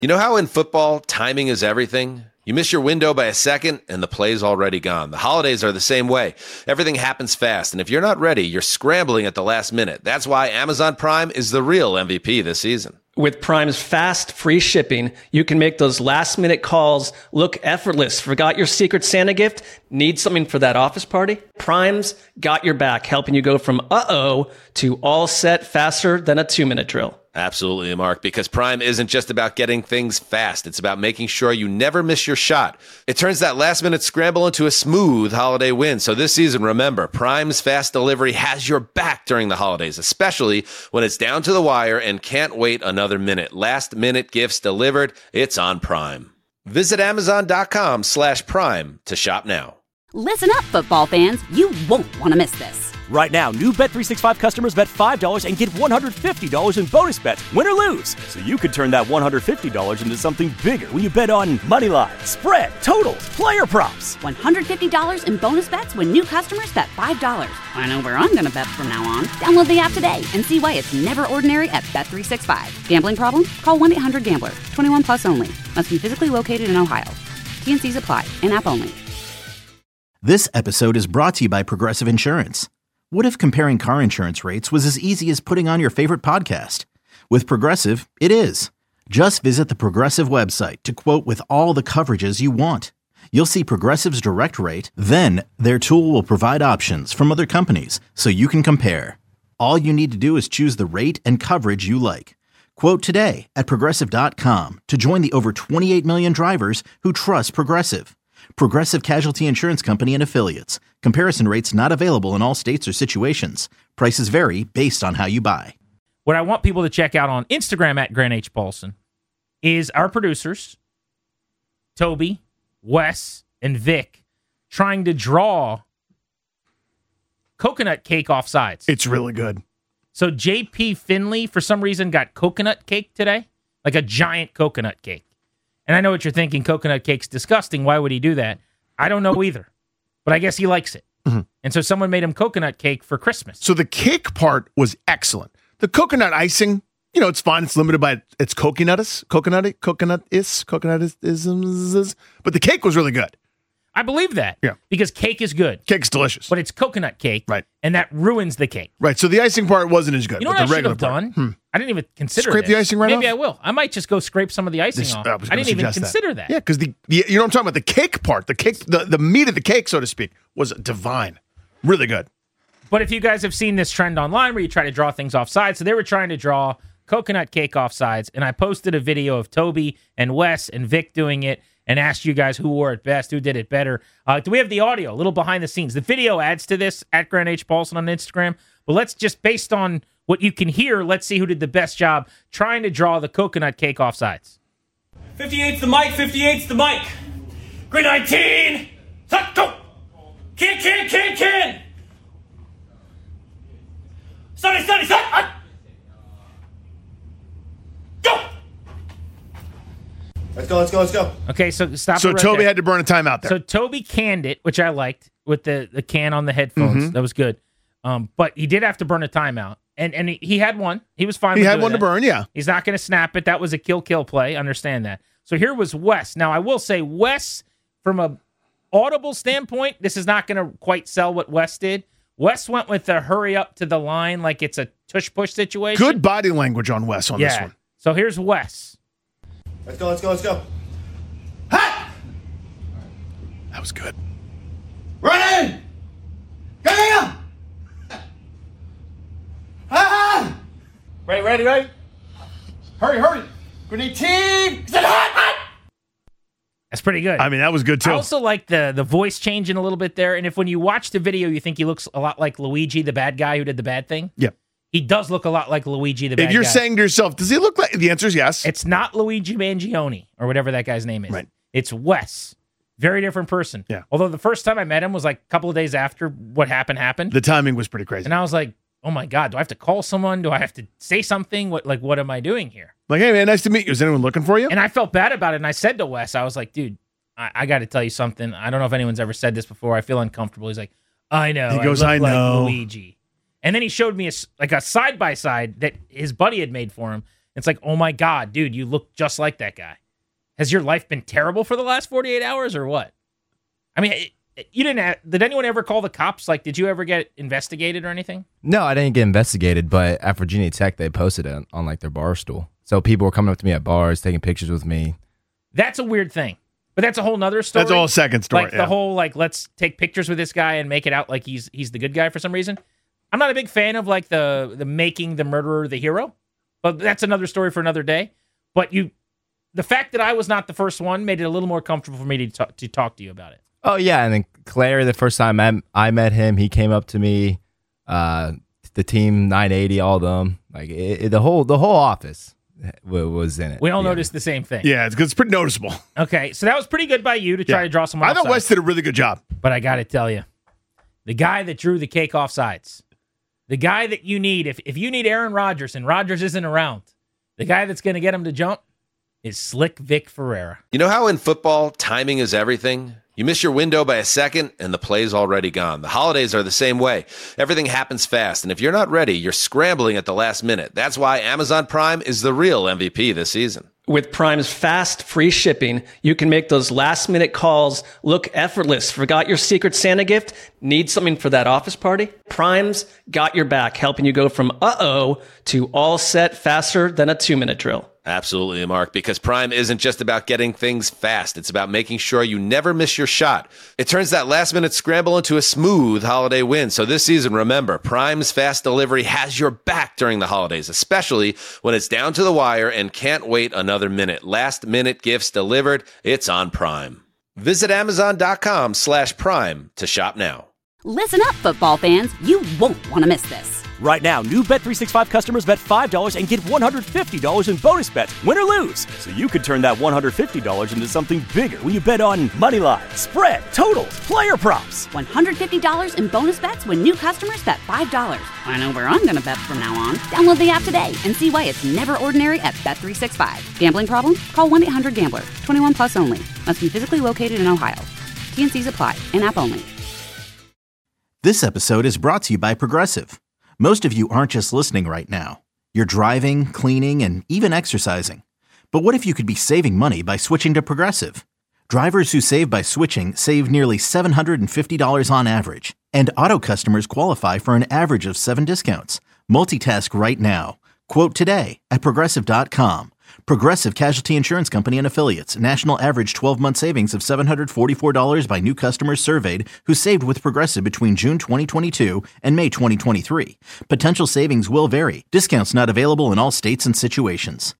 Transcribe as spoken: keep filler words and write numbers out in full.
You know how in football, timing is everything? You miss your window by a second, and the play's already gone. The holidays are the same way. Everything happens fast, and if you're not ready, you're scrambling at the last minute. That's why Amazon Prime is the real M V P this season. With Prime's fast, free shipping, you can make those last-minute calls look effortless. Forgot your Secret Santa gift? Need something for that office party? Prime's got your back, helping you go from uh-oh to all set faster than a two-minute drill. Absolutely, Mark, because Prime isn't just about getting things fast. It's about making sure you never miss your shot. It turns that last-minute scramble into a smooth holiday win. So this season, remember, Prime's fast delivery has your back during the holidays, especially when it's down to the wire and can't wait another minute. Last-minute gifts delivered, it's on Prime. Visit Amazon.com slash Prime to shop now. Listen up, football fans. You won't want to miss this. Right now, new Bet three sixty-five customers bet five dollars and get one hundred fifty dollars in bonus bets, win or lose. So you could turn that one hundred fifty dollars into something bigger when you bet on money line, spread, totals, player props. one hundred fifty dollars in bonus bets when new customers bet five dollars. I know where I'm going to bet from now on. Download the app today and see why it's never ordinary at Bet three sixty-five. Gambling problem? Call one eight hundred gambler. twenty-one plus only. Must be physically located in Ohio. T and C's apply. In-app only. This episode is brought to you by Progressive Insurance. What if comparing car insurance rates was as easy as putting on your favorite podcast? With Progressive, it is. Just visit the Progressive website to quote with all the coverages you want. You'll see Progressive's direct rate, then their tool will provide options from other companies so you can compare. All you need to do is choose the rate and coverage you like. Quote today at Progressive dot com to join the over twenty-eight million drivers who trust Progressive. Progressive Casualty Insurance Company and Affiliates. Comparison rates not available in all states or situations. Prices vary based on how you buy. What I want people to check out on Instagram at Grant H. Paulson is our producers, Toby, Wes, and Vic, trying to draw coconut cake off sides. It's really good. So J P Finley, for some reason, got coconut cake today, like a giant coconut cake. And I know what you're thinking, coconut cake's disgusting. Why would he do that? I don't know either. But I guess he likes it. Mm-hmm. And so someone made him coconut cake for Christmas. So the cake part was excellent. The coconut icing, you know, it's fine. It's limited by it's coconutus, coconut, coconut is, coconut is, is, but the cake was really good. I believe that. Yeah. Because cake is good. Cake's delicious. But it's coconut cake. Right. And that ruins the cake. Right. So the icing part wasn't as good. You know but what the I should regular have part, done? Hmm. I didn't even consider Scrape this. the icing right Maybe off? I will. I might just go scrape some of the icing This, off. I, I didn't even consider that. that. Yeah, because the, the you know what I'm talking about, the cake part, the cake, the, the meat of the cake, so to speak, was divine. Really good. But if you guys have seen this trend online where you try to draw things off sides, so they were trying to draw coconut cake off sides, and I posted a video of Toby and Wes and Vic doing it and asked you guys who wore it best, who did it better. Uh, do we have the audio, a little behind the scenes? The video adds to this at Grant H. Paulson on Instagram, but let's just, based on what you can hear, let's see who did the best job trying to draw the coconut cake off sides. fifty-eight's the mic, fifty-eight's the mic. Green nineteen, set, go. Can, can, can, can. Sunny, sunny, set, uh. Go. Let's go, let's go, let's go. Okay, so stop So it right Toby there. had to burn a timeout there. So Toby canned it, which I liked, with the, the can on the headphones. Mm-hmm. That was good. Um, but he did have to burn a timeout. And and he, he had one. He was fine he with had doing one that. to burn, yeah. He's not going to snap it. That was a kill-kill play. Understand that. So here was Wes. Now, I will say, Wes, from a audible standpoint, this is not going to quite sell what Wes did. Wes went with the hurry up to the line like it's a tush-push situation. Good body language on Wes on yeah. this one. So here's Wes. Let's go, let's go, let's go. Ha! That was good. Run in! Go, go, go! Ah! Ready, ready, ready? Hurry, hurry! Grenade team! Is it hot, hot? That's pretty good. I mean, that was good, too. I also like the the voice changing a little bit there. And if when you watch the video, you think he looks a lot like Luigi, the bad guy who did the bad thing. Yeah. He does look a lot like Luigi, the bad guy. If you're saying to yourself, does he look like... The answer is yes. It's not Luigi Mangione or whatever that guy's name is. Right. It's Wes. Very different person. Yeah. Although the first time I met him was like a couple of days after what happened happened. The timing was pretty crazy. And I was like, oh my God, do I have to call someone? Do I have to say something? What like what am I doing here? Like, hey, man, nice to meet you. Is anyone looking for you? And I felt bad about it. And I said to Wes, I was like, dude, I, I got to tell you something. I don't know if anyone's ever said this before. I feel uncomfortable. He's like, I know. He goes, I, look I know. like Luigi. And then he showed me a, like a side-by-side that his buddy had made for him. It's like, oh my God, dude, you look just like that guy. Has your life been terrible for the last forty-eight hours or what? I mean, it, it, you didn't. Have, did anyone ever call the cops? Like, did you ever get investigated or anything? No, I didn't get investigated, but at Virginia Tech, they posted it on, on like their bar stool. So people were coming up to me at bars, taking pictures with me. That's a weird thing. But that's a whole nother story. That's a whole second story. Like yeah. the whole, like, let's take pictures with this guy and make it out like he's he's the good guy for some reason. I'm not a big fan of, like, the the making the murderer the hero. But that's another story for another day. But you, the fact that I was not the first one made it a little more comfortable for me to talk, to talk to you about it. Oh, yeah. And then Claire, the first time I, I met him, he came up to me, uh, the team nine eighty, all of them. Like, it, it, the whole the whole office was in it. We all yeah. noticed the same thing. Yeah, it's, it's pretty noticeable. Okay, so that was pretty good by you to try Yeah. to draw some I offsides. thought Wes did a really good job. But I got to tell you, the guy that drew the cake offsides, the guy that you need, if, if you need Aaron Rodgers and Rodgers isn't around, the guy that's going to get him to jump is Slick Vic Ferreira. You know how in football, timing is everything? You miss your window by a second, and the play's already gone. The holidays are the same way. Everything happens fast, and if you're not ready, you're scrambling at the last minute. That's why Amazon Prime is the real M V P this season. With Prime's fast, free shipping, you can make those last-minute calls look effortless. Forgot your Secret Santa gift? Need something for that office party? Prime's got your back, helping you go from uh-oh to all set faster than a two-minute drill. Absolutely, Mark, because Prime isn't just about getting things fast. It's about making sure you never miss your shot. It turns that last-minute scramble into a smooth holiday win. So this season, remember, Prime's fast delivery has your back during the holidays, especially when it's down to the wire and can't wait another minute. Last-minute gifts delivered. It's on Prime. Visit Amazon.com slash Prime to shop now. Listen up, football fans. You won't want to miss this. Right now, new Bet three sixty-five customers bet five dollars and get one hundred fifty dollars in bonus bets, win or lose. So you could turn that one hundred fifty dollars into something bigger when you bet on money line, spread, totals, player props. one hundred fifty dollars in bonus bets when new customers bet five dollars. I know where I'm going to bet from now on. Download the app today and see why it's never ordinary at Bet three sixty-five. Gambling problem? Call one eight hundred gambler. twenty-one plus only. Must be physically located in Ohio. T and C's apply. In-app only. This episode is brought to you by Progressive. Most of you aren't just listening right now. You're driving, cleaning, and even exercising. But what if you could be saving money by switching to Progressive? Drivers who save by switching save nearly seven hundred fifty dollars on average. And auto customers qualify for an average of seven discounts. Multitask right now. Quote today at Progressive dot com. Progressive Casualty Insurance Company and Affiliates. National average twelve-month savings of seven hundred forty-four dollars by new customers surveyed who saved with Progressive between June twenty twenty-two and May twenty twenty-three. Potential savings will vary. Discounts not available in all states and situations.